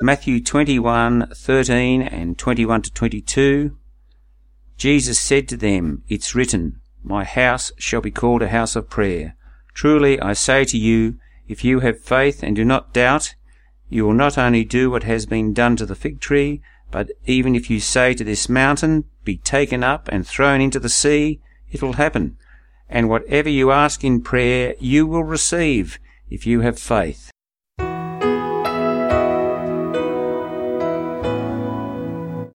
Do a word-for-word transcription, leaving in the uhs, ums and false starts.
Matthew twenty-one thirteen and twenty-one to twenty-two, Jesus said to them, "It's written, my house shall be called a house of prayer. Truly I say to you, if you have faith and do not doubt, you will not only do what has been done to the fig tree, but even if you say to this mountain, be taken up and thrown into the sea, it will happen. And whatever you ask in prayer, you will receive, if you have faith."